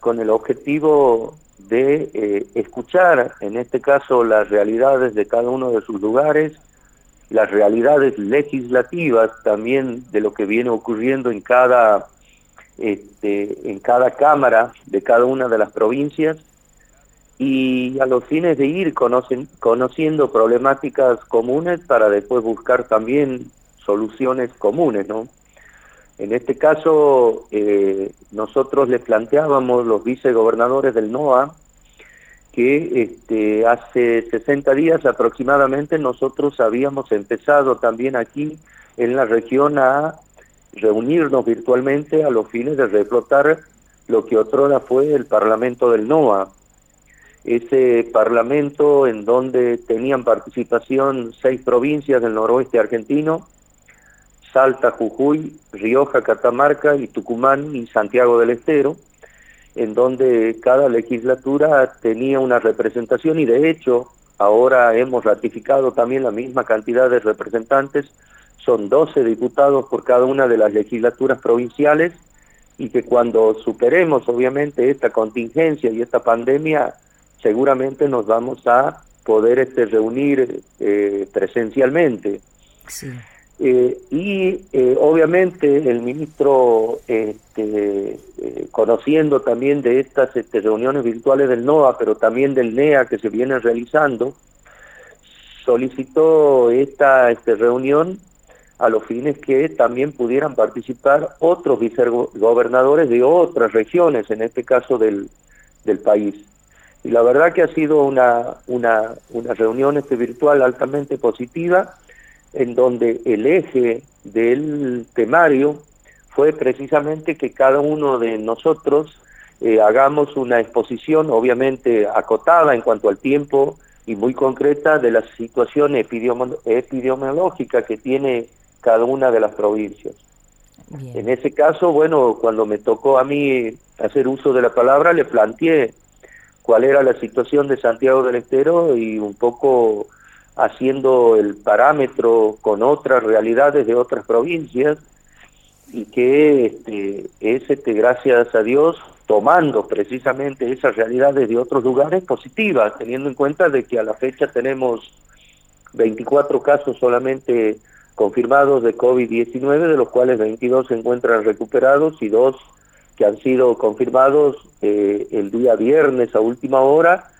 con el objetivo de escuchar, en este caso, las realidades de cada uno de sus lugares, las realidades legislativas también de lo que viene ocurriendo en cada cámara de cada una de las provincias, y a los fines de ir conociendo problemáticas comunes para después buscar también soluciones comunes, ¿no? En este caso, nosotros le planteábamos, los vicegobernadores del NOA, que hace 60 días aproximadamente nosotros habíamos empezado también aquí en la región a reunirnos virtualmente a los fines de reflotar lo que otrora fue el Parlamento del NOA. Ese Parlamento en donde tenían participación 6 provincias del noroeste argentino: Salta, Jujuy, Rioja, Catamarca y Tucumán y Santiago del Estero, en donde cada legislatura tenía una representación, y de hecho ahora hemos ratificado también la misma cantidad de representantes. Son 12 diputados por cada una de las legislaturas provinciales, y que cuando superemos obviamente esta contingencia y esta pandemia, seguramente nos vamos a poder reunir presencialmente. Sí. Obviamente el ministro, conociendo también de estas reuniones virtuales del NOA, pero también del NEA que se vienen realizando, solicitó esta reunión a los fines que también pudieran participar otros vicegobernadores de otras regiones, en este caso del país. Y la verdad que ha sido una reunión virtual altamente positiva, en donde el eje del temario fue precisamente que cada uno de nosotros hagamos una exposición, obviamente acotada en cuanto al tiempo y muy concreta, de la situación epidemiológica que tiene cada una de las provincias. Bien. En ese caso, bueno, cuando me tocó a mí hacer uso de la palabra, le planteé cuál era la situación de Santiago del Estero, y un poco haciendo el parámetro con otras realidades de otras provincias, y que gracias a Dios, tomando precisamente esas realidades de otros lugares positivas, teniendo en cuenta de que a la fecha tenemos 24 casos solamente confirmados de COVID-19, de los cuales 22 se encuentran recuperados y 2 que han sido confirmados el día viernes a última hora,